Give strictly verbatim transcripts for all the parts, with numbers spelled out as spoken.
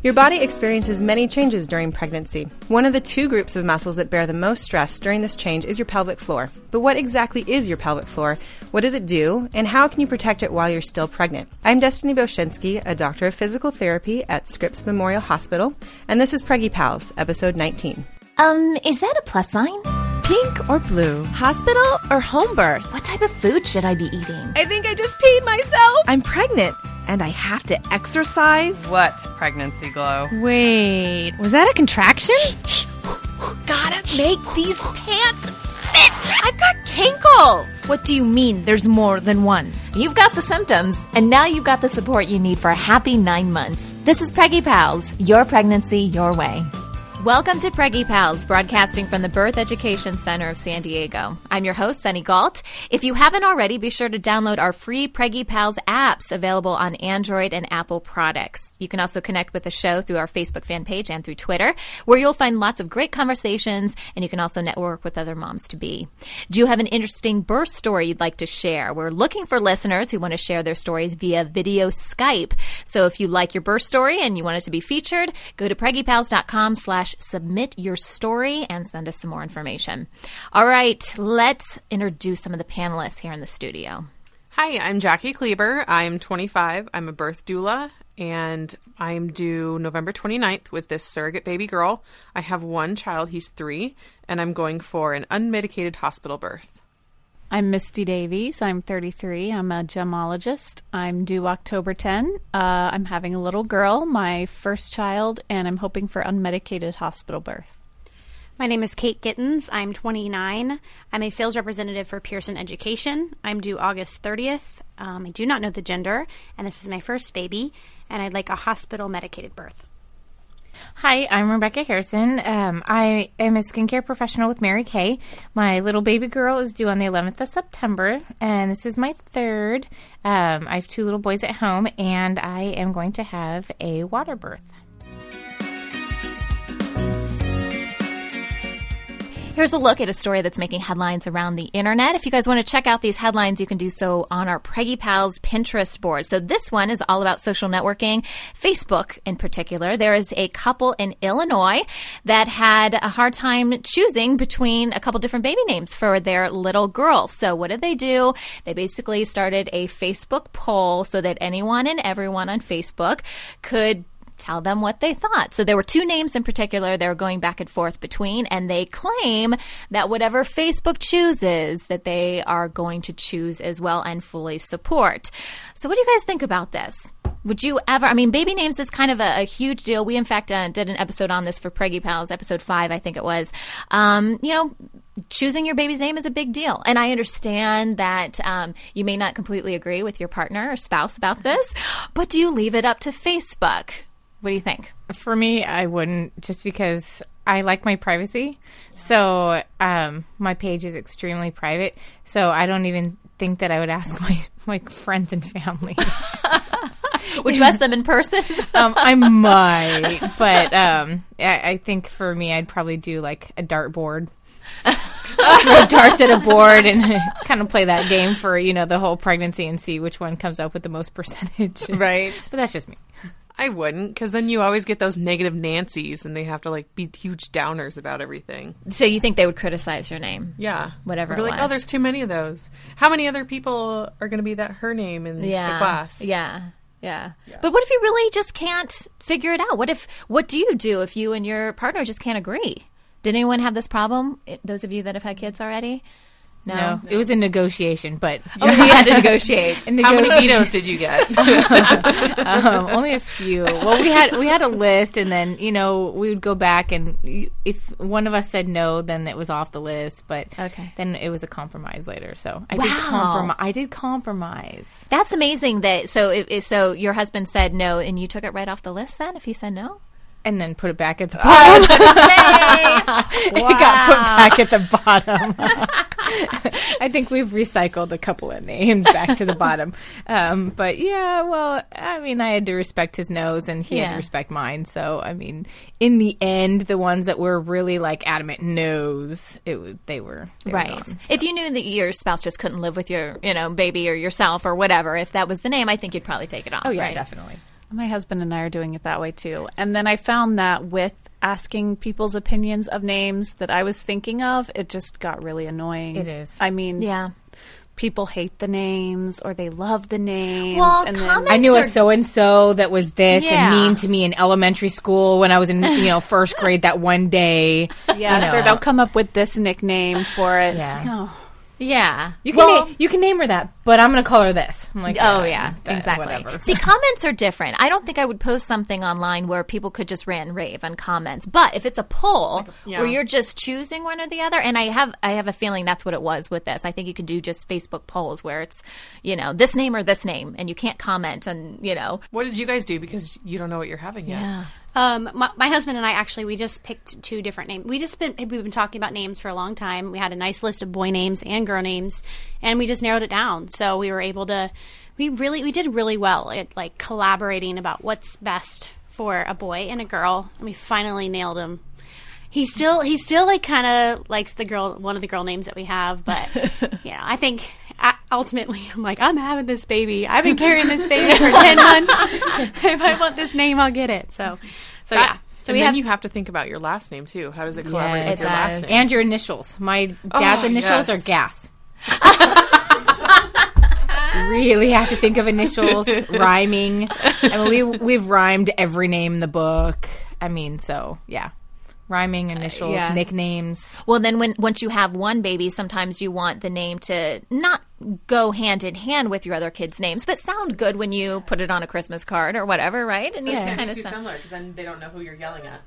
Your body experiences many changes during pregnancy. One of the two groups of muscles that bear the most stress during this change is your pelvic floor. But what exactly is your pelvic floor? What does it do? And how can you protect it while you're still pregnant? I'm Destiny Boshinsky, a doctor of physical therapy at Scripps Memorial Hospital, and this is Preggy Pals, episode nineteen. Um, is that a plus sign? Pink or blue? Hospital or home birth? What type of food should I be eating? I think I just peed myself. I'm pregnant, and I have to exercise. What pregnancy glow? Wait, was that a contraction? Gotta make these pants fit. I've got kinkles. What do you mean there's more than one? You've got the symptoms, and now you've got the support you need for a happy nine months. This is Preggy Pals, your pregnancy, your way. Welcome to Preggy Pals, broadcasting from the Birth Education Center of San Diego. I'm your host, Sunny Galt. If you haven't already, be sure to download our free Preggy Pals apps available on Android and Apple products. You can also connect with the show through our Facebook fan page and through Twitter, where you'll find lots of great conversations, and you can also network with other moms-to-be. Do you have an interesting birth story you'd like to share? We're looking for listeners who want to share their stories via video Skype. So if you like your birth story and you want it to be featured, go to preggypals.com slash submit your story and send us some more information. All right, let's introduce some of the panelists here in the studio. Hi, I'm Jackie Kleber. I'm twenty-five. I'm a birth doula, and I'm due November twenty-ninth with this surrogate baby girl. I have one child. He's three, and I'm going for an unmedicated hospital birth. I'm Misty Davies. I'm thirty-three. I'm a gemologist. I'm due October tenth. Uh, I'm having a little girl, my first child, and I'm hoping for unmedicated hospital birth. My name is Kate Gittens. I'm twenty-nine. I'm a sales representative for Pearson Education. I'm due August thirtieth. Um, I do not know the gender, and this is my first baby, and I'd like a hospital medicated birth. Hi, I'm Rebecca Harrison. Um, I am a skincare professional with Mary Kay. My little baby girl is due on the eleventh of September, and this is my third. Um, I have two little boys at home, and I am going to have a water birth. Here's a look at a story that's making headlines around the internet. If you guys want to check out these headlines, you can do so on our Preggy Pals Pinterest board. So this one is all about social networking, Facebook in particular. There is a couple in Illinois that had a hard time choosing between a couple different baby names for their little girl. So what did they do? They basically started a Facebook poll so that anyone and everyone on Facebook could tell them what they thought. So there were two names in particular they were going back and forth between, and they claim that whatever Facebook chooses, that they are going to choose as well and fully support. So what do you guys think about this? Would you ever, I mean, baby names is kind of a, a huge deal. We, in fact, uh, did an episode on this for Preggy Pals, episode five, I think it was. Um, you know, choosing your baby's name is a big deal. And I understand that um, you may not completely agree with your partner or spouse about this, but do you leave it up to Facebook? What do you think? For me, I wouldn't, just because I like my privacy. So um, my page is extremely private. So I don't even think that I would ask my, my friends and family. Would you ask them in person? um, I might. But um, I, I think for me, I'd probably do like a dartboard. Throw darts at a board and kind of play that game for, you know, the whole pregnancy and see which one comes up with the most percentage. Right. But that's just me. I wouldn't, because then you always get those negative Nancys, and they have to, like, be huge downers about everything. So you think they would criticize your name? Yeah. Whatever Be it like, was. oh, there's too many of those. How many other people are going to be that her name in yeah. the class? Yeah. yeah. Yeah. But what if you really just can't figure it out? What if, what do you do if you and your partner just can't agree? Did anyone have this problem? Those of you that have had kids already? No, no, it was a negotiation, but oh, you had to negotiate. How many vetoes did you get? um, only a few. Well, we had we had a list, and then you know we would go back, and if one of us said no, then it was off the list. But okay. then it was a compromise later. So I wow. did compromise. I did compromise. That's amazing. That so if, so your husband said no, and you took it right off the list. Then if he said no. And then put it back at the bottom. I was say, wow. It got put back at the bottom. I think we've recycled a couple of names back to the bottom. Um, but yeah, well, I mean, I had to respect his nose and he yeah. had to respect mine. So, I mean, in the end, the ones that were really like adamant no's, it w- they were they right. Were gone, so. If you knew that your spouse just couldn't live with your, you know, baby or yourself or whatever, if that was the name, I think you'd probably take it off. Oh yeah, right? definitely. My husband and I are doing it that way too. And then I found that with asking people's opinions of names that I was thinking of, it just got really annoying. It is. I mean, Yeah. people hate the names or they love the names. Well, and comments I knew a are- so and so that was this Yeah. and mean to me in elementary school when I was in you know first grade that one day. yes, you or know. they'll come up with this nickname for it. It's Yeah. like, oh. Yeah. You can Well, na- you can name her that, but I'm going to call her this. I'm like, Oh uh, yeah, that- exactly. whatever. See, comments are different. I don't think I would post something online where people could just rant and rave on comments. But if it's a poll yeah. where you're just choosing one or the other, and I have I have a feeling that's what it was with this. I think you could do just Facebook polls where it's, you know, this name or this name, and you can't comment, and you know. What did you guys do? Because you don't know what you're having yet. Yeah. Um, my, my husband and I actually we just picked two different names. We just been we've been talking about names for a long time. We had a nice list of boy names and girl names, and we just narrowed it down. So we were able to. We really we did really well at like collaborating about what's best for a boy and a girl, and we finally nailed him. He still he still like kind of likes the girl one of the girl names that we have, but yeah, I think. I, ultimately, I'm like, I'm having this baby. I've been carrying this baby for ten months. If I want this name, I'll get it. So, so yeah. That- So and we then have you have to think about your last name too. How does it collaborate Yes, with your it last does. name? And your initials. My dad's Oh, initials yes. are gas. Really have to think of initials rhyming. I mean, we we've rhymed every name in the book. I mean, so yeah, rhyming initials, yeah. nicknames. Well, then when once you have one baby, sometimes you want the name to not go hand in hand with your other kids' names, but sound good when you put it on a Christmas card or whatever, right? It needs to kind of Too sound. similar because then they don't know who you're yelling at.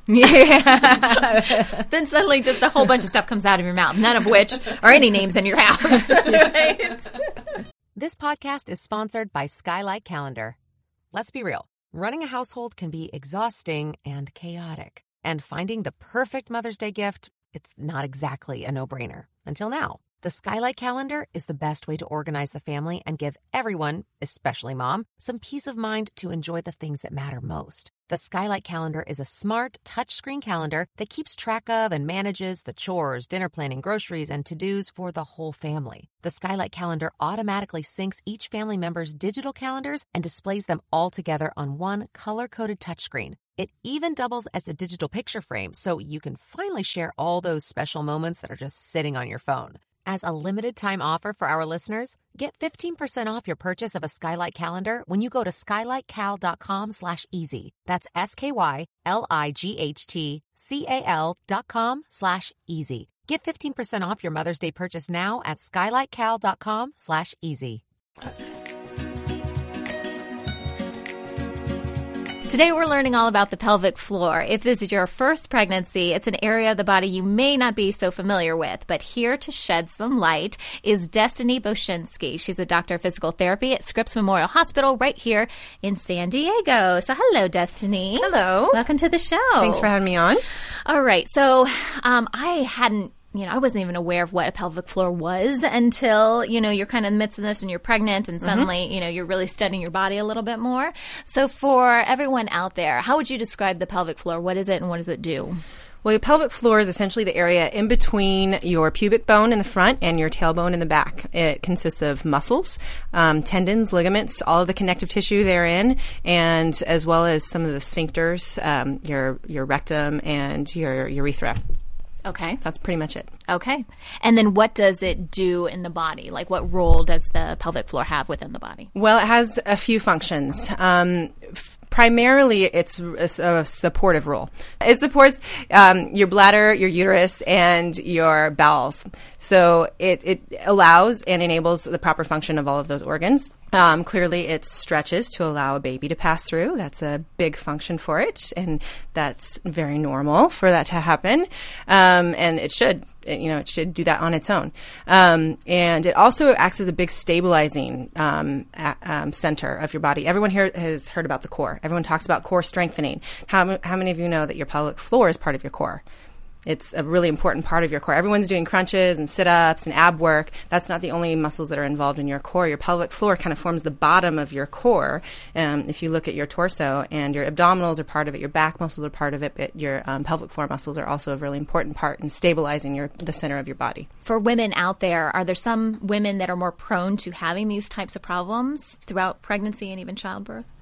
Then suddenly just a whole bunch of stuff comes out of your mouth, none of which are any names in your house. Right? This podcast is sponsored by Skylight Calendar. Let's be real. Running a household can be exhausting and chaotic. And finding the perfect Mother's Day gift, it's not exactly a no-brainer. Until now. The Skylight Calendar is the best way to organize the family and give everyone, especially mom, some peace of mind to enjoy the things that matter most. The Skylight Calendar is a smart, touchscreen calendar that keeps track of and manages the chores, dinner planning, groceries, and to-dos for the whole family. The Skylight Calendar automatically syncs each family member's digital calendars and displays them all together on one color-coded touchscreen. It even doubles as a digital picture frame, so you can finally share all those special moments that are just sitting on your phone. As a limited-time offer for our listeners, get fifteen percent off your purchase of a Skylight Calendar when you go to skylightcal.com slash easy. That's S-K-Y-L-I-G-H-T-C-A-L dot com slash easy. Get fifteen percent off your Mother's Day purchase now at skylightcal.com slash easy. Today we're learning all about the pelvic floor. If this is your first pregnancy, it's an area of the body you may not be so familiar with. But here to shed some light is Destiny Boshinsky. She's a doctor of physical therapy at Scripps Memorial Hospital right here in San Diego. So hello, Destiny. Hello. Welcome to the show. Thanks for having me on. All right. So um, I hadn't You know, I wasn't even aware of what a pelvic floor was until, you know, you're kind of in the midst of this and you're pregnant and suddenly, mm-hmm. you know, you're really studying your body a little bit more. So for everyone out there, how would you describe the pelvic floor? What is it and what does it do? Well, your pelvic floor is essentially the area in between your pubic bone in the front and your tailbone in the back. It consists of muscles, um, tendons, ligaments, all of the connective tissue therein, and as well as some of the sphincters, um, your your rectum and your urethra. Okay. That's pretty much it. Okay. And then what does it do in the body? Like what role does the pelvic floor have within the body? Well, it has a few functions. Um, f- primarily, it's a, a supportive role. It supports um, your bladder, your uterus, and your bowels. So it, it allows and enables the proper function of all of those organs. Um, clearly, it stretches to allow a baby to pass through. That's a big function for it, and that's very normal for that to happen. Um, and it should, you know, it should do that on its own. Um, and it also acts as a big stabilizing um, a, um, center of your body. Everyone here has heard about the core. Everyone talks about core strengthening. How, how many of you know that your pelvic floor is part of your core? It's a really important part of your core. Everyone's doing crunches and sit-ups and ab work. That's not the only muscles that are involved in your core. Your pelvic floor kind of forms the bottom of your core. Um, if you look at your torso, and your abdominals are part of it, your back muscles are part of it, but your um, pelvic floor muscles are also a really important part in stabilizing your the center of your body. For women out there, are there some women that are more prone to having these types of problems throughout pregnancy and even childbirth?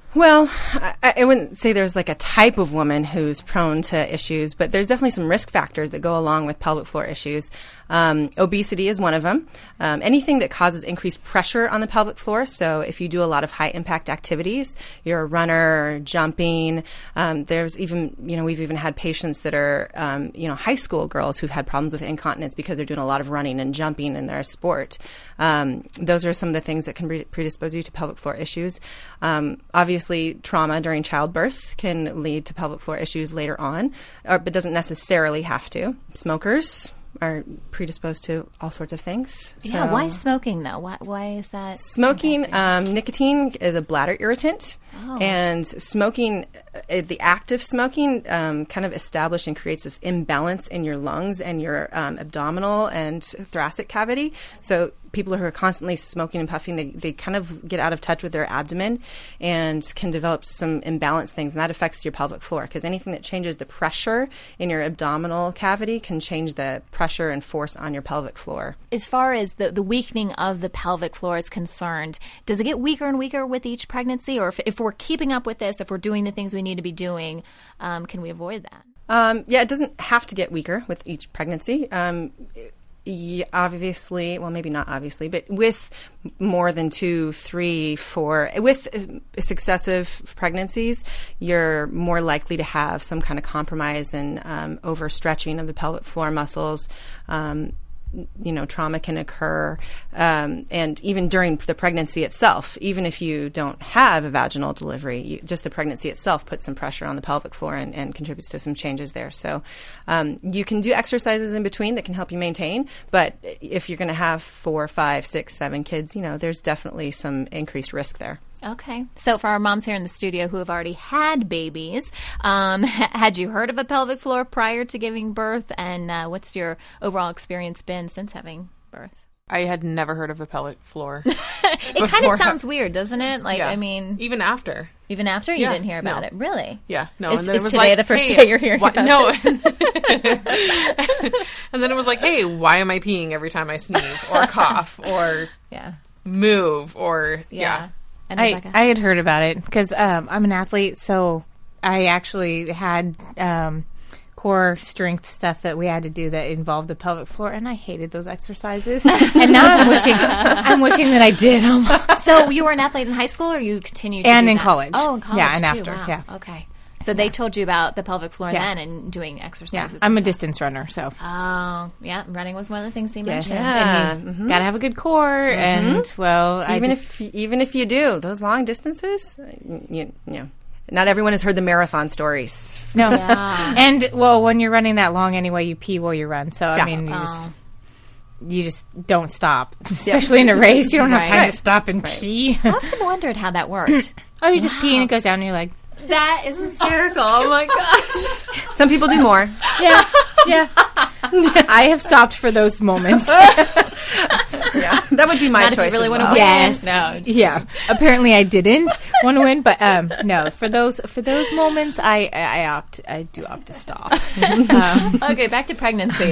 Well, I, I wouldn't say there's like a type of woman who's prone to issues, but there's definitely some risk factors that go along with pelvic floor issues. Um, obesity is one of them. Um, anything that causes increased pressure on the pelvic floor. So if you do a lot of high impact activities, you're a runner, jumping. Um, there's even, you know, we've even had patients that are, um, you know, high school girls who've had problems with incontinence because they're doing a lot of running and jumping in their sport. Um, those are some of the things that can predispose you to pelvic floor issues. Um, obviously, trauma during childbirth can lead to pelvic floor issues later on, or, but doesn't necessarily have to. Smokers are predisposed to all sorts of things. Yeah, so, why smoking though? Why why is that? Smoking, um, nicotine is a bladder irritant, oh. and smoking, uh, the act of smoking, um, kind of establishes and creates this imbalance in your lungs and your um, abdominal and thoracic cavity. So people who are constantly smoking and puffing, they, they kind of get out of touch with their abdomen and can develop some imbalanced things, and that affects your pelvic floor because anything that changes the pressure in your abdominal cavity can change the pressure and force on your pelvic floor. As far as the, the weakening of the pelvic floor is concerned, does it get weaker and weaker with each pregnancy? Or if, if we're keeping up with this, if we're doing the things we need to be doing, um, can we avoid that? Um, yeah, it doesn't have to get weaker with each pregnancy. Um, Yeah, obviously, well, maybe not obviously, but with more than two, three, four, with successive pregnancies, you're more likely to have some kind of compromise and um, overstretching of the pelvic floor muscles. Um, you know, trauma can occur, um, and even during the pregnancy itself, even if you don't have a vaginal delivery, you, just the pregnancy itself puts some pressure on the pelvic floor and, and contributes to some changes there. So um, you can do exercises in between that can help you maintain, but if you're going to have four, five, six, seven kids, you know, there's definitely some increased risk there. Okay. So for our moms here in the studio who have already had babies, um, had you heard of a pelvic floor prior to giving birth? And uh, what's your overall experience been since having birth? I had never heard of a pelvic floor. It kind of sounds weird, doesn't it? Like, yeah. I mean... Even after. Even after? You yeah, didn't hear about no. it? Really? Yeah. No. Is, and then is it was today like, the first hey, day you're hearing why, about no. this? And then it was like, hey, why am I peeing every time I sneeze or cough or yeah. move or... Yeah. yeah. And I, I had heard about it because um, I'm an athlete, so I actually had um, core strength stuff that we had to do that involved the pelvic floor, and I hated those exercises. And now I'm wishing I'm wishing that I did them. So you were an athlete in high school, or you continued to and do in that? college? Oh, in college yeah, and too. after, Wow. yeah. Okay. So they told you about the pelvic floor Yeah. then and doing exercises. Yeah, and I'm a stuff. distance runner, so Oh, yeah. Running was one of the things you yes, mentioned. Yeah. and you Mhm. gotta have a good core, and well, I Even just, if even if you do those long distances, you, you know, not everyone has heard the marathon stories. no, Yeah. and well, when you're running that long anyway, you pee while you run. So I Yeah. mean, you Oh. just you just don't stop, especially in a race. You don't have Right. time Right. to stop and pee. I often wondered how that worked. Oh, you just pee and it goes down, and you're like, That is hysterical. Oh, my gosh. Some people do more. yeah, yeah. I have stopped for those moments. Yeah, that would be my Not if you choice. really as wanna well. win. Yes. No. Yeah. Apparently, I didn't want to win, but um, no. For those for those moments, I I opt I do opt to stop. um, Okay, back to pregnancy.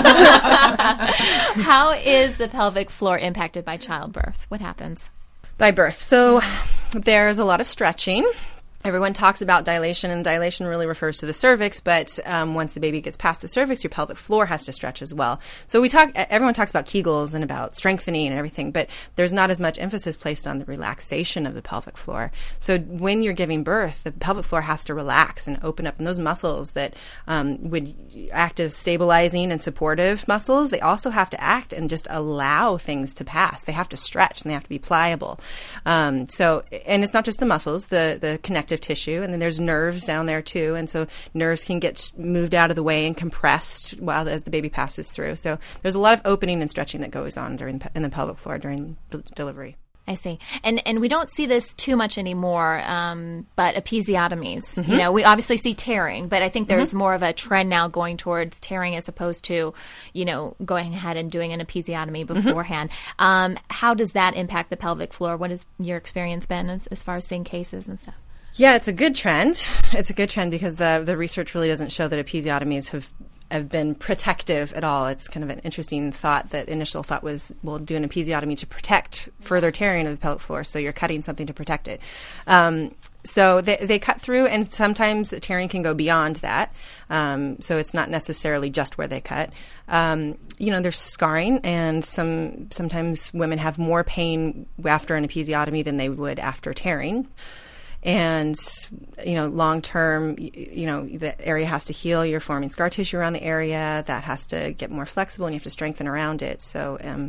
How is the pelvic floor impacted by childbirth? What happens? By birth. So there's a lot of stretching. Everyone talks about dilation, and dilation really refers to the cervix, but um, once the baby gets past the cervix, your pelvic floor has to stretch as well. So we talk, everyone talks about Kegels and about strengthening and everything, but there's not as much emphasis placed on the relaxation of the pelvic floor. So when you're giving birth, the pelvic floor has to relax and open up, and those muscles that um, would act as stabilizing and supportive muscles, they also have to act and just allow things to pass. They have to stretch, and they have to be pliable. Um, so, and it's not just the muscles, the, the connective tissue, and then there's nerves down there too, and so nerves can get moved out of the way and compressed while as the baby passes through. So there's a lot of opening and stretching that goes on during in the pelvic floor during d- delivery. I see. And and we don't see this too much anymore, um, but episiotomies. Mm-hmm. You know, we obviously see tearing, but I think there's mm-hmm. more of a trend now going towards tearing as opposed to, you know, going ahead and doing an episiotomy beforehand. Mm-hmm. Um, how does that impact the pelvic floor? What has your experience been as, as far as seeing cases and stuff? Yeah, it's a good trend. It's a good trend because the the research really doesn't show that episiotomies have have been protective at all. It's kind of an interesting thought. That initial thought was, we'll do an episiotomy to protect further tearing of the pelvic floor. So you're cutting something to protect it. Um, so they, they cut through, and sometimes tearing can go beyond that. Um, so it's not necessarily just where they cut. Um, you know, there's scarring, and some sometimes women have more pain after an episiotomy than they would after tearing. And, you know, long term, you know, the area has to heal. You're forming scar tissue around the area. That has to get more flexible, and you have to strengthen around it. So, um,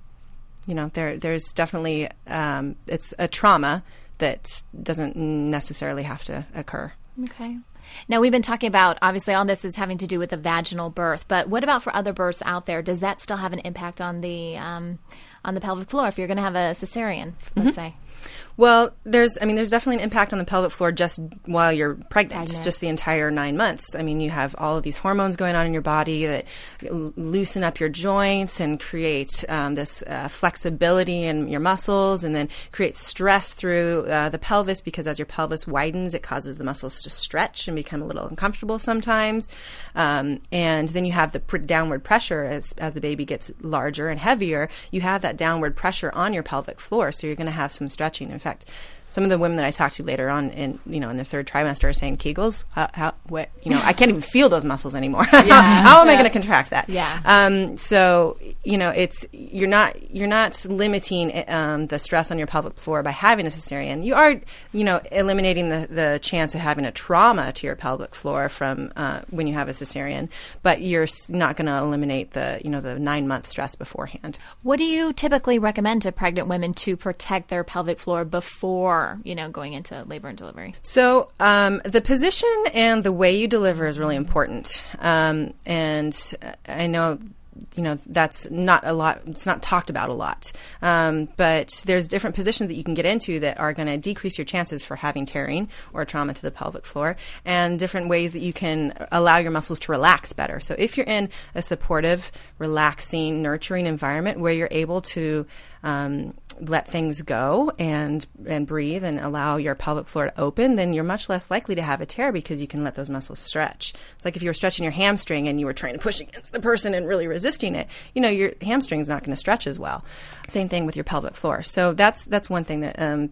you know, there there's definitely, um, it's a trauma that doesn't necessarily have to occur. Okay. Now, we've been talking about, obviously, all this is having to do with a vaginal birth, but what about for other births out there? Does that still have an impact on the um, on the pelvic floor if you're going to have a cesarean, let's mm-hmm. say? Well, there's, I mean, there's definitely an impact on the pelvic floor just while you're pregnant, pregnant, just the entire nine months. I mean, you have all of these hormones going on in your body that l- loosen up your joints and create um, this uh, flexibility in your muscles, and then create stress through uh, the pelvis, because as your pelvis widens, it causes the muscles to stretch and become a little uncomfortable sometimes. Um, and then you have the pr- downward pressure as, as the baby gets larger and heavier. You have that downward pressure on your pelvic floor, so you're going to have some stretching. In fact, some of the women that I talked to later on in, you know, in the third trimester are saying, Kegels, how, how what, you know, I can't even feel those muscles anymore. Yeah, how am yeah. I going to contract that? Yeah. Um, so, you know, it's, you're not, you're not limiting um, the stress on your pelvic floor by having a cesarean. You are, you know, eliminating the, the chance of having a trauma to your pelvic floor from uh, when you have a cesarean, but you're not going to eliminate the, you know, the nine month stress beforehand. What do you typically recommend to pregnant women to protect their pelvic floor before, you know, going into labor and delivery? So um, the position and the way you deliver is really important. Um, and I know, you know, that's not a lot, it's not talked about a lot. Um, but there's different positions that you can get into that are going to decrease your chances for having tearing or trauma to the pelvic floor, and different ways that you can allow your muscles to relax better. So if you're in a supportive, relaxing, nurturing environment where you're able to um, let things go and and breathe and allow your pelvic floor to open, then you're much less likely to have a tear because you can let those muscles stretch. It's like if you were stretching your hamstring and you were trying to push against the person and really resisting it, you know, your hamstring's not going to stretch as well. Same thing with your pelvic floor. So that's that's one thing that um,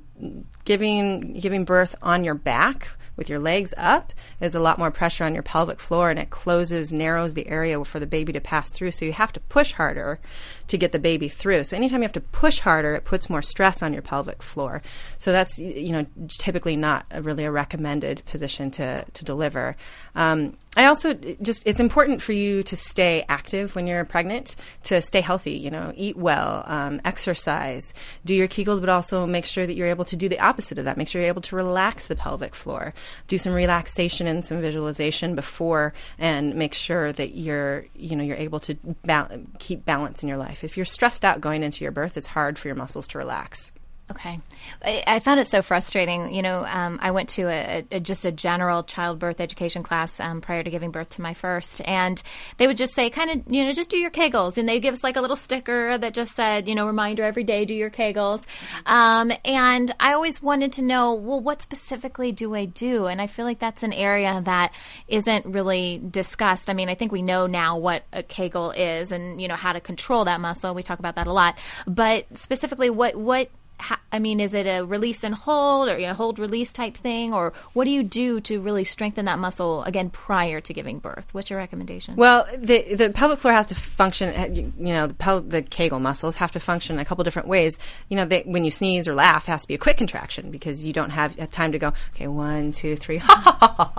giving giving birth on your back with your legs up is a lot more pressure on your pelvic floor, and it closes, narrows the area for the baby to pass through. So you have to push harder to get the baby through. So anytime you have to push harder, it puts more stress on your pelvic floor. So that's, you know, typically not a really a recommended position to, to deliver. Um, I also just, it's important for you to stay active when you're pregnant, to stay healthy, you know, eat well, um, exercise, do your Kegels, but also make sure that you're able to do the opposite of that. Make sure you're able to relax the pelvic floor, do some relaxation and some visualization before, and make sure that you're, you know, you're able to ba- keep balance in your life. If you're stressed out going into your birth, it's hard for your muscles to relax. Okay. I, I found it so frustrating. You know, um, I went to a, a just a general childbirth education class um, prior to giving birth to my first, and they would just say, kind of, you know, just do your Kegels, and they'd give us like a little sticker that just said, you know, reminder every day, do your Kegels. Um, and I always wanted to know, well, what specifically do I do? And I feel like that's an area that isn't really discussed. I mean, I think we know now what a Kegel is, and you know how to control that muscle. We talk about that a lot, but specifically, what what I mean, is it a release and hold, or a hold release type thing, or what do you do to really strengthen that muscle again prior to giving birth? What's your recommendation? Well, the the pelvic floor has to function. You know, the pel- the Kegel muscles have to function in a couple different ways. You know, they, when you sneeze or laugh, it has to be a quick contraction because you don't have time to go, okay, one, two, three, ha ha ha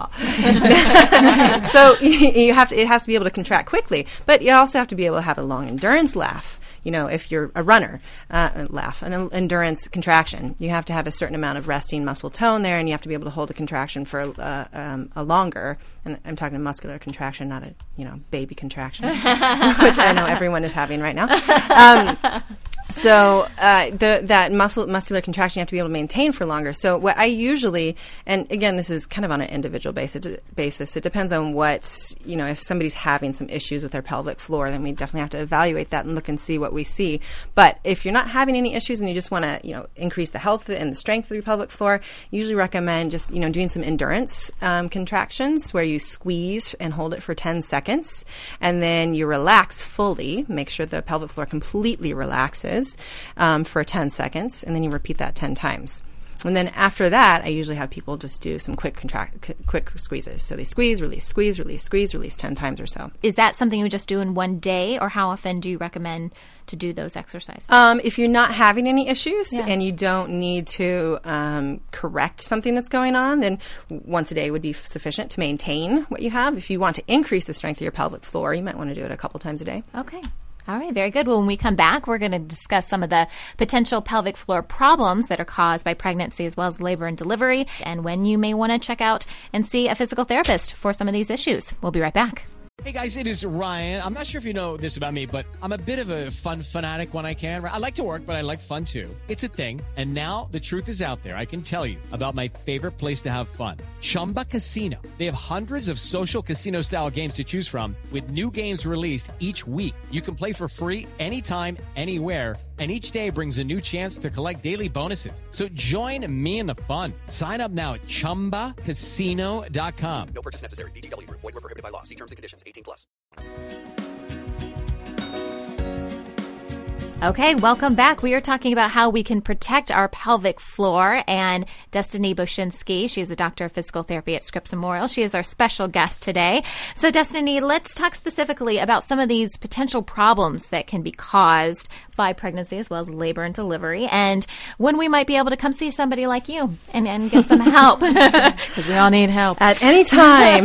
ha. So you have to. It has to be able to contract quickly, but you also have to be able to have a long endurance laugh. You know, if you're a runner, uh, laugh, an endurance contraction, you have to have a certain amount of resting muscle tone there, and you have to be able to hold a contraction for uh, um, a longer, and I'm talking a muscular contraction, not a, you know, baby contraction, which I know everyone is having right now. Um, So uh, the that muscle muscular contraction you have to be able to maintain for longer. So what I usually, and again, this is kind of on an individual basis. Basis, it depends on what, you know. If somebody's having some issues with their pelvic floor, then we definitely have to evaluate that and look and see what we see. But if you're not having any issues and you just want to, you know, increase the health and the strength of your pelvic floor, usually recommend just, you know, doing some endurance um, contractions where you squeeze and hold it for ten seconds, and then you relax fully. Make sure the pelvic floor completely relaxes. Um, for ten seconds, and then you repeat that ten times. And then after that, I usually have people just do some quick contract, c- quick squeezes. So they squeeze, release, squeeze, release, squeeze, release ten times or so. Is that something you just do in one day, or how often do you recommend to do those exercises? Um, if you're not having any issues Yeah. and you don't need to um, correct something that's going on, then once a day would be sufficient to maintain what you have. If you want to increase the strength of your pelvic floor, you might want to do it a couple times a day. Okay. All right, very good. Well, when we come back, we're going to discuss some of the potential pelvic floor problems that are caused by pregnancy as well as labor and delivery, and when you may want to check out and see a physical therapist for some of these issues. We'll be right back. Hey guys, it is Ryan. I'm not sure if you know this about me, but I'm a bit of a fun fanatic when I can. I like to work, but I like fun too. It's a thing. And now the truth is out there. I can tell you about my favorite place to have fun. Chumba Casino. They have hundreds of social casino style games to choose from with new games released each week. You can play for free anytime, anywhere. And each day brings a new chance to collect daily bonuses. So join me in the fun. Sign up now at chumba casino dot com. No purchase necessary. V G W Group. Void where prohibited by law. See terms and conditions. eighteen plus. Okay, welcome back. We are talking about how we can protect our pelvic floor, and Destiny Boshinsky, she is a doctor of physical therapy at Scripps Memorial. She is our special guest today. So, Destiny, let's talk specifically about some of these potential problems that can be caused by pregnancy as well as labor and delivery, and when we might be able to come see somebody like you and, and get some help, because we all need help. At any time.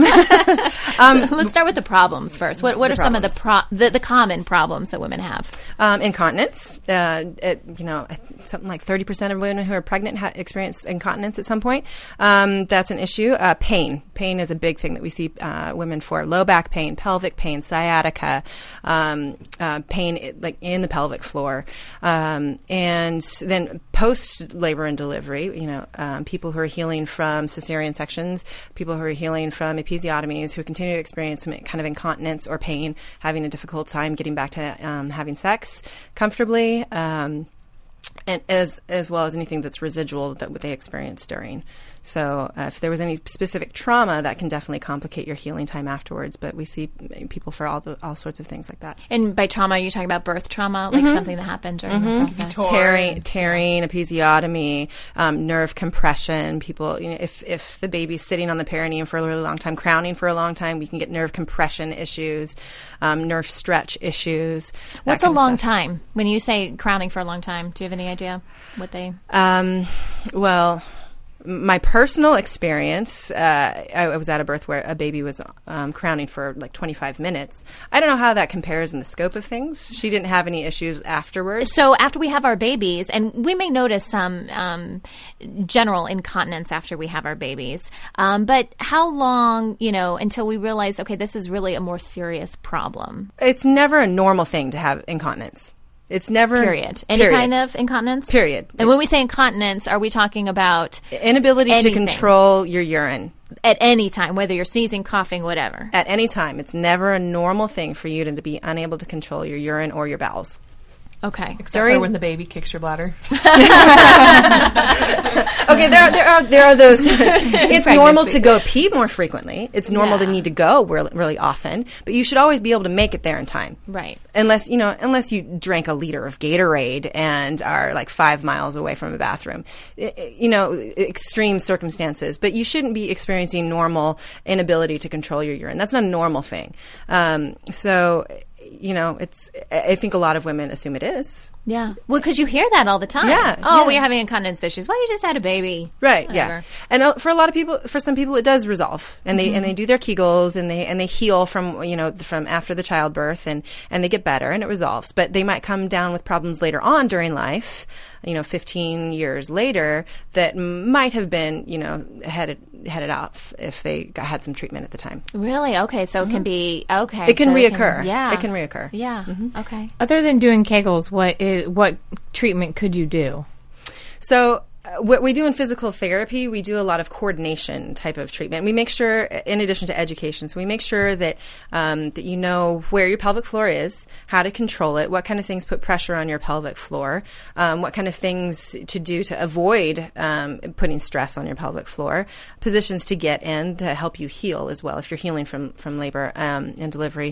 um, so let's start with the problems first. What, what are problems. some of the, pro- the the common problems that women have? Um, incontinence. Uh, it, you know, something like thirty percent of women who are pregnant ha- experience incontinence at some point. Um, that's an issue. Uh, pain. Pain is a big thing that we see uh, women for. Low back pain, pelvic pain, sciatica, um, uh, pain like in the pelvic floor. Um, and then post-labor and delivery, you know, um, people who are healing from cesarean sections, people who are healing from episiotomies, who continue to experience some kind of incontinence or pain, having a difficult time getting back to um, having sex comfortably, um, and as as well as anything that's residual that they experienced during. So uh, if there was any specific trauma, that can definitely complicate your healing time afterwards. But we see people for all the all sorts of things like that. And by trauma, are you talking about birth trauma, like mm-hmm. something that happened during mm-hmm. the process? Tearing, tearing, episiotomy, um, nerve compression. People, you know, if if the baby's sitting on the perineum for a really long time, crowning for a long time, we can get nerve compression issues, um, nerve stretch issues. What's a long time? When you say crowning for a long time, do you have any idea what they? Um, well. My personal experience, uh, I was at a birth where a baby was um, crowning for like twenty-five minutes. I don't know how that compares in the scope of things. She didn't have any issues afterwards. So after we have our babies, and we may notice some um, general incontinence after we have our babies, um, but how long, you know, until we realize, okay, this is really a more serious problem? It's never a normal thing to have incontinence. It's never... Period. Any period. kind of incontinence? Period. And when we say incontinence, are we talking about... Inability anything? to control your urine. At any time, whether you're sneezing, coughing, whatever. At any time. It's never a normal thing for you to, to be unable to control your urine or your bowels. Okay. Except During, for when the baby kicks your bladder. Okay, there are, there are there are those. It's Pregnancy. Normal to go pee more frequently. It's normal yeah. to need to go really, really often, but you should always be able to make it there in time. Right. Unless you know, unless you drank a liter of Gatorade and are like five miles away from a bathroom. It, you know, extreme circumstances, but you shouldn't be experiencing normal inability to control your urine. That's not a normal thing. Um, so. You know, it's. I think a lot of women assume it is. Yeah. Well, because you hear that all the time. Yeah. Oh, yeah. well, you're having incontinence issues. Well, you just had a baby. Right. Whatever. Yeah. And uh, for a lot of people, for some people, it does resolve, and they mm-hmm. and they do their Kegels, and they and they heal from you know from after the childbirth, and and they get better, and it resolves. But they might come down with problems later on during life. You know, fifteen years later, that might have been, you know, had headed off if they got, had some treatment at the time. Really? Okay, so mm-hmm. it can be okay. It can so reoccur. It can, yeah, it can reoccur. Yeah. Mm-hmm. Okay. Other than doing Kegels, what is what treatment could you do? So. What we do in physical therapy, we do a lot of coordination type of treatment. We make sure, in addition to education, so we make sure that um, that you know where your pelvic floor is, how to control it, what kind of things put pressure on your pelvic floor, um, what kind of things to do to avoid um, putting stress on your pelvic floor, positions to get in to help you heal as well if you're healing from, from labor um, and delivery,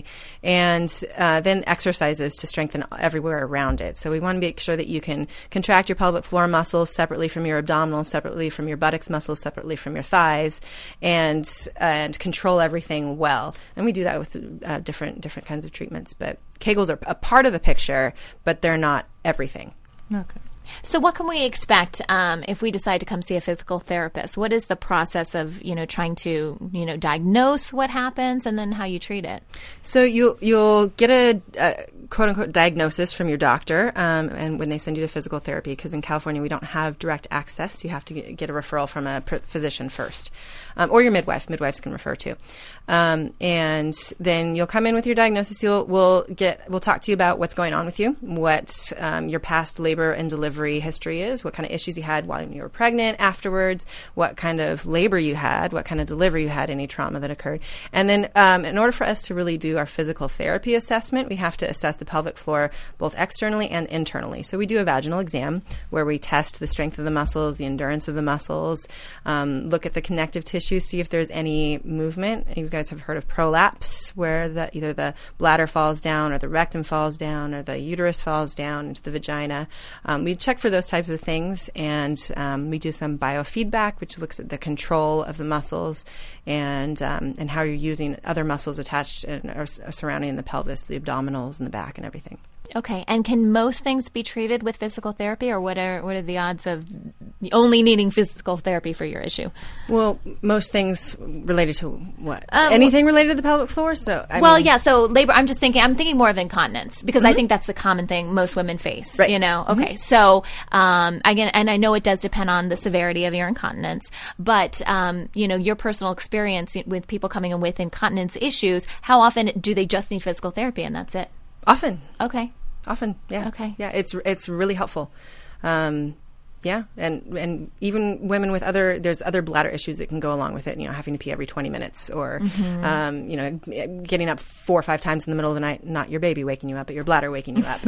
and uh, then exercises to strengthen everywhere around it. So we want to make sure that you can contract your pelvic floor muscles separately from your abdominals, separately from your buttocks muscles, separately from your thighs, and and control everything well. And we do that with uh, different different kinds of treatments. But Kegels are a part of the picture, but they're not everything. Okay. So what can we expect um, if we decide to come see a physical therapist? What is the process of, you know, trying to, you know, diagnose what happens and then how you treat it? So you'll, you'll get a, a quote-unquote diagnosis from your doctor um, and when they send you to physical therapy, because in California we don't have direct access. You have to get, get a referral from a pr- physician first, um, or your midwife. Midwives can refer to. Um, and then you'll come in with your diagnosis. You'll we'll get we'll talk to you about what's going on with you, what um, your past labor and delivery history is, what kind of issues you had while you were pregnant, afterwards, what kind of labor you had, what kind of delivery you had, any trauma that occurred. And then um, in order for us to really do our physical therapy assessment, we have to assess the pelvic floor both externally and internally. So we do a vaginal exam where we test the strength of the muscles, the endurance of the muscles, um, look at the connective tissue, see if there's any movement. You guys have heard of prolapse, where the, either the bladder falls down or the rectum falls down or the uterus falls down into the vagina. Um, we check for those types of things, and um, we do some biofeedback, which looks at the control of the muscles and um, and how you're using other muscles attached and or surrounding the pelvis, the abdominals and the back and everything. Okay, and can most things be treated with physical therapy, or what are what are the odds of only needing physical therapy for your issue? Well, most things related to what? Um, Anything related to the pelvic floor? So, I well, mean, yeah. So labor. I'm just thinking. I'm thinking more of incontinence because mm-hmm. I think that's the common thing most women face. Right. You know. Mm-hmm. Okay. So um, again, and I know it does depend on the severity of your incontinence, but um, you know, your personal experience with people coming in with incontinence issues. How often do they just need physical therapy and that's it? Often. Okay. Often, yeah. Okay. Yeah, it's it's really helpful. Um, yeah, and and even women with other, there's other bladder issues that can go along with it, you know, having to pee every twenty minutes or, mm-hmm. um, you know, getting up four or five times in the middle of the night, not your baby waking you up, but your bladder waking you up.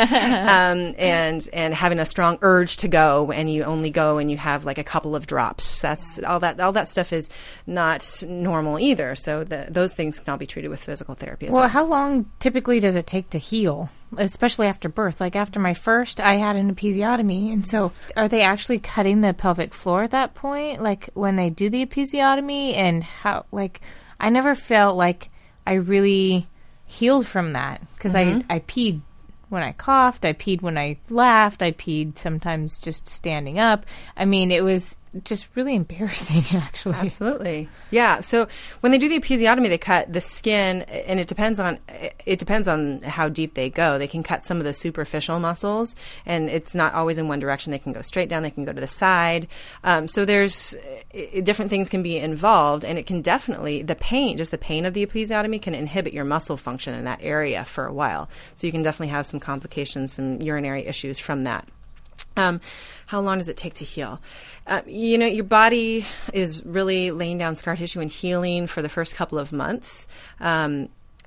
um, and and having a strong urge to go and you only go and you have like a couple of drops. That's all that all that stuff is not normal either. So the, those things can all be treated with physical therapy as well. Well, how long typically does it take to heal? Especially after birth. Like after my first, I had an episiotomy. And so are they actually cutting the pelvic floor at that point? Like when they do the episiotomy, and how, like, I never felt like I really healed from that because mm-hmm. I, I peed when I coughed. I peed when I laughed. I peed sometimes just standing up. I mean, it was just really embarrassing, actually. Absolutely. Yeah. So when they do the episiotomy, they cut the skin, and it depends on it depends on how deep they go. They can cut some of the superficial muscles, and it's not always in one direction. They can go straight down. They can go to the side. Um, so there's uh, different things can be involved, and it can definitely, the pain, just the pain of the episiotomy can inhibit your muscle function in that area for a while. So you can definitely have some complications, some urinary issues from that. Um, how long does it take to heal? Uh, you know, your body is really laying down scar tissue and healing for the first couple of months. Um,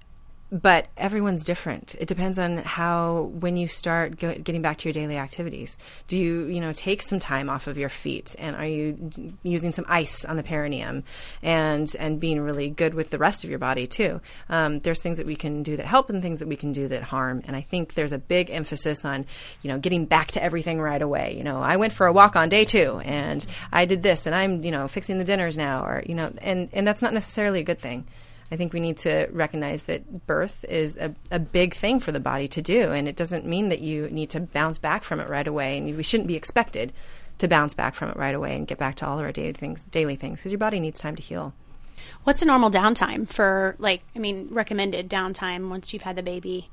but everyone's different. It depends on how, when you start go, getting back to your daily activities. Do you, you know, take some time off of your feet, and are you using some ice on the perineum, and and being really good with the rest of your body too? Um, there's things that we can do that help and things that we can do that harm. And I think there's a big emphasis on, you know, getting back to everything right away. You know, I went for a walk on day two, and I did this, and I'm, you know, fixing the dinners now, or, you know, and, and that's not necessarily a good thing. I think we need to recognize that birth is a, a big thing for the body to do, and it doesn't mean that you need to bounce back from it right away, and we shouldn't be expected to bounce back from it right away and get back to all of our daily things, daily things, because your body needs time to heal. What's a normal downtime for, like, I mean, recommended downtime once you've had the baby?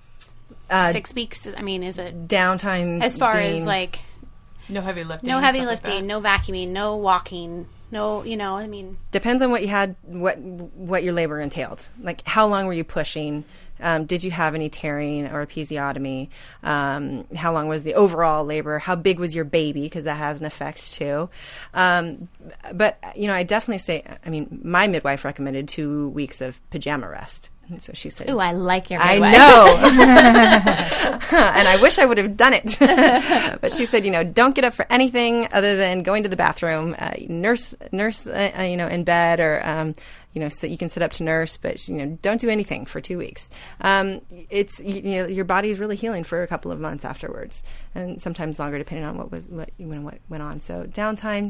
Uh, Six weeks? I mean, is it downtime as far being, as like no heavy lifting, no heavy lifting, like no vacuuming, no walking? No, you know, I mean, depends on what you had, what what your labor entailed. Like, how long were you pushing? Um, did you have any tearing or episiotomy? Um, how long was the overall labor? How big was your baby? Because that has an effect too. Um, but, you know, I definitely say, I mean, my midwife recommended two weeks of pajama rest. So she said, "Ooh, I like your midwife." I know. And I wish I would have done it. But she said, you know, don't get up for anything other than going to the bathroom, uh, nurse, nurse, uh, you know, in bed, or, um, you know, so you can sit up to nurse, but, you know, don't do anything for two weeks. Um, it's, you know, your body is really healing for a couple of months afterwards, and sometimes longer depending on what was, what, what went on. So downtime,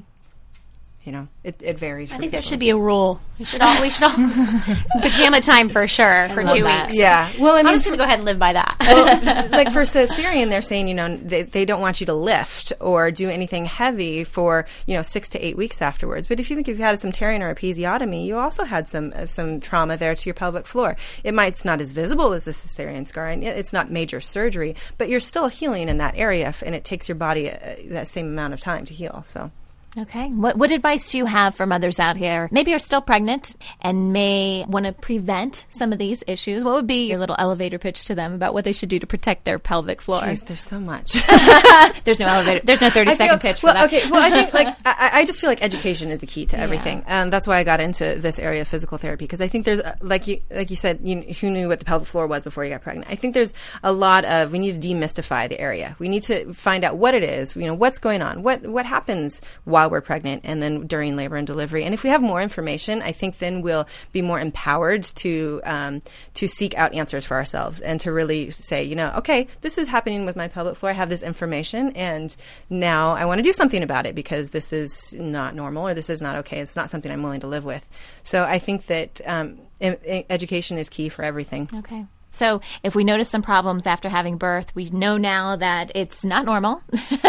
you know, it, it varies. I think there should be a rule. We should all, we should all, pajama time for sure, for two that. weeks. Yeah. Well, I mean, I'm just going to go ahead and live by that. Well, like for cesarean, they're saying, you know, they, they don't want you to lift or do anything heavy for, you know, six to eight weeks afterwards. But if you think you've had some tearing or episiotomy, you also had some uh, some trauma there to your pelvic floor. It might, it's not as visible as a cesarean scar, and it's not major surgery, but you're still healing in that area, and it takes your body uh, that same amount of time to heal. So. Okay. What what advice do you have for mothers out here? Maybe you're still pregnant and may want to prevent some of these issues. What would be your little elevator pitch to them about what they should do to protect their pelvic floor? Jeez, there's so much. There's no elevator. There's no thirty second pitch for well, that. Okay. Well, I think like I, I just feel like education is the key to everything. Yeah. Um, that's why I got into this area of physical therapy, because I think there's uh, like you like you said, you, who knew what the pelvic floor was before you got pregnant? I think there's a lot of we need to demystify the area. We need to find out what it is. You know, what's going on. What what happens while we're pregnant, and then during labor and delivery. And if we have more information, I think then we'll be more empowered to um, to seek out answers for ourselves and to really say, you know, okay, this is happening with my pelvic floor. I have this information, and now I want to do something about it because this is not normal, or this is not okay. It's not something I'm willing to live with. So I think that um, e- education is key for everything. Okay. So if we notice some problems after having birth, we know now that it's not normal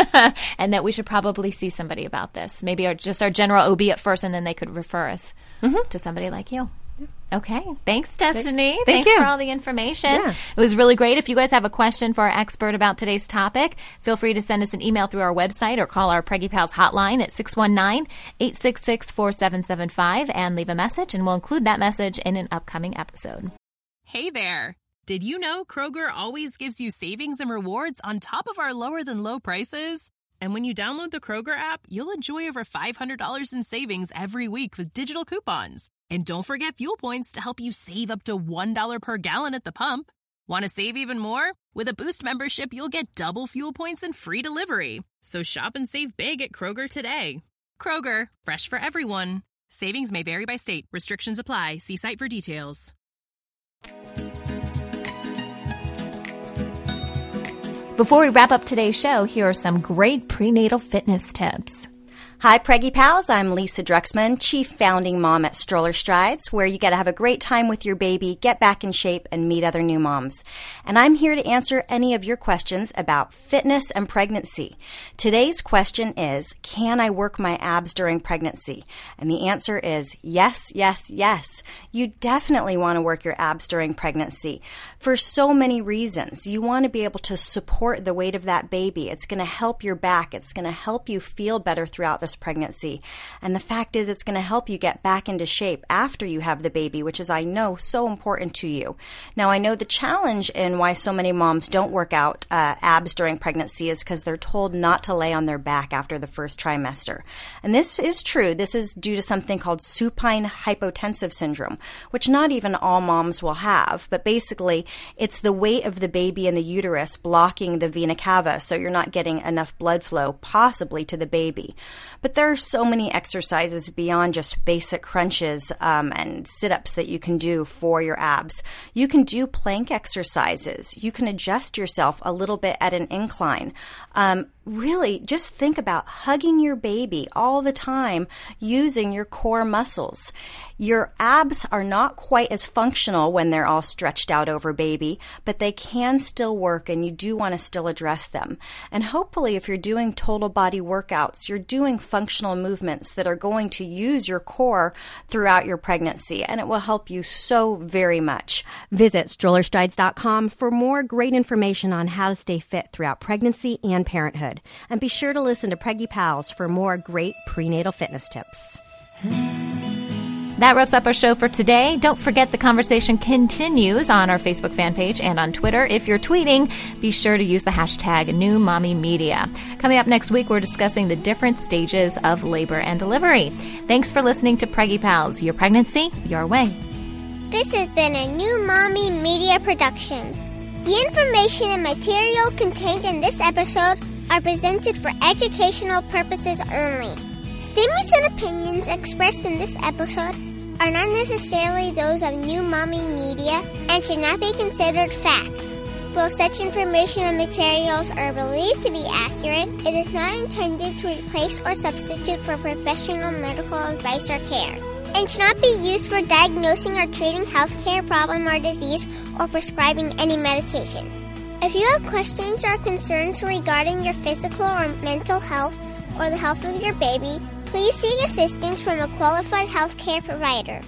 and that we should probably see somebody about this. Maybe our, just our general O B at first, and then they could refer us mm-hmm. to somebody like you. Yeah. Okay. Thanks, Destiny. Thank Thanks you. for all the information. Yeah. It was really great. If you guys have a question for our expert about today's topic, feel free to send us an email through our website or call our Preggy Pals hotline at six one nine, eight six six, four seven seven five and leave a message, and we'll include that message in an upcoming episode. Hey there. Did you know Kroger always gives you savings and rewards on top of our lower-than-low prices? And when you download the Kroger app, you'll enjoy over five hundred dollars in savings every week with digital coupons. And don't forget fuel points to help you save up to one dollar per gallon at the pump. Want to save even more? With a Boost membership, you'll get double fuel points and free delivery. So shop and save big at Kroger today. Kroger, fresh for everyone. Savings may vary by state. Restrictions apply. See site for details. Before we wrap up today's show, here are some great prenatal fitness tips. Hi, Preggy Pals. I'm Lisa Druxman, chief founding mom at Stroller Strides, where you get to have a great time with your baby, get back in shape, and meet other new moms. And I'm here to answer any of your questions about fitness and pregnancy. Today's question is, can I work my abs during pregnancy? And the answer is yes, yes, yes. You definitely want to work your abs during pregnancy for so many reasons. You want to be able to support the weight of that baby. It's going to help your back. It's going to help you feel better throughout the pregnancy. And the fact is, it's going to help you get back into shape after you have the baby, which is, I know, so important to you. Now, I know the challenge in why so many moms don't work out uh, abs during pregnancy is because they're told not to lay on their back after the first trimester. And this is true. This is due to something called supine hypotensive syndrome, which not even all moms will have. But basically, it's the weight of the baby in the uterus blocking the vena cava, so you're not getting enough blood flow, possibly to the baby. But there are so many exercises beyond just basic crunches um, and sit-ups that you can do for your abs. You can do plank exercises. You can adjust yourself a little bit at an incline. Um, really, just think about hugging your baby all the time using your core muscles. Your abs are not quite as functional when they're all stretched out over baby, but they can still work, and you do want to still address them. And hopefully, if you're doing total body workouts, you're doing functional movements that are going to use your core throughout your pregnancy, and it will help you so very much. Visit stroller strides dot com for more great information on how to stay fit throughout pregnancy and parenthood. And be sure to listen to Preggy Pals for more great prenatal fitness tips. That wraps up our show for today. Don't forget the conversation continues on our Facebook fan page and on Twitter. If you're tweeting, be sure to use the hashtag New Mommy Media. Coming up next week, we're discussing the different stages of labor and delivery. Thanks for listening to Preggy Pals, your pregnancy, your way. This has been a New Mommy Media production. The information and material contained in this episode are presented for educational purposes only. Statements and opinions expressed in this episode are not necessarily those of New Mommy Media and should not be considered facts. While such information and materials are believed to be accurate, it is not intended to replace or substitute for professional medical advice or care, and should not be used for diagnosing or treating healthcare problem or disease or prescribing any medication. If you have questions or concerns regarding your physical or mental health or the health of your baby, please seek assistance from a qualified healthcare provider.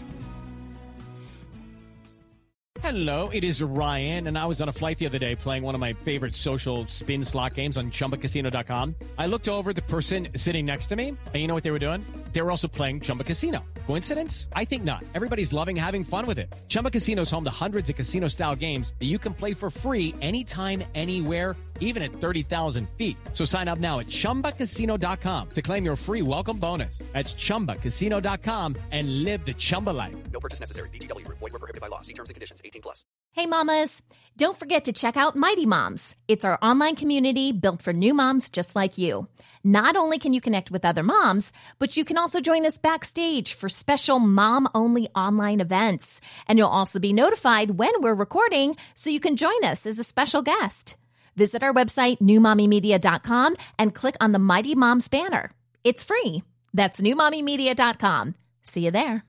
Hello, it is Ryan, and I was on a flight the other day playing one of my favorite social spin slot games on Chumba Casino dot com. I looked over at the person sitting next to me, and you know what they were doing? They were also playing Chumba Casino. Coincidence? I think not. Everybody's loving having fun with it. Chumba Casino is home to hundreds of casino-style games that you can play for free anytime, anywhere, even at thirty thousand feet. So sign up now at Chumba Casino dot com to claim your free welcome bonus. That's Chumba Casino dot com and live the Chumba life. No purchase necessary. V G W. Void where prohibited by law. See terms and conditions. eighteen plus. Hey mamas, don't forget to check out Mighty Moms. It's our online community built for new moms just like you. Not only can you connect with other moms, but you can also join us backstage for special mom-only online events. And you'll also be notified when we're recording so you can join us as a special guest. Visit our website, new mommy media dot com, and click on the Mighty Moms banner. It's free. That's new mommy media dot com. See you there.